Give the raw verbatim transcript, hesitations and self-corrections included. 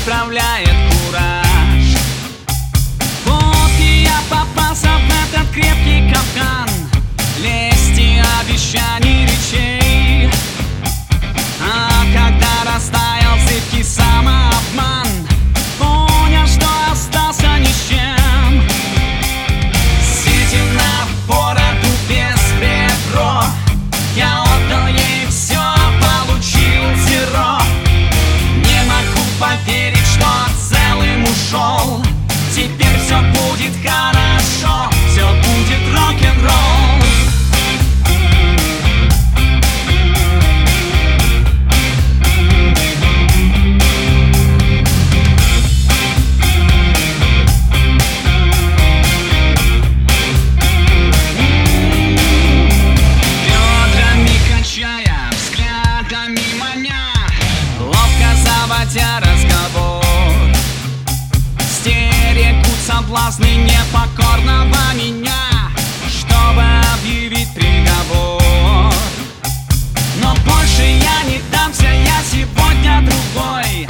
исправляет кураж. Вот и я попался в этот крепкий капкан лести, обещаний, речей. А когда растаял зыбкий самообман, понял, что остался ни с чем. Сети на бороду без ребро, я отдал ей все, получил зеро. Не могу поверить, что целым ушел. Теперь все будет хорошо, все будет рок-н-ролл. Заводя разговор, стерегут соблазны непокорного меня, чтобы объявить приговор. Но больше я не дамся, я сегодня другой.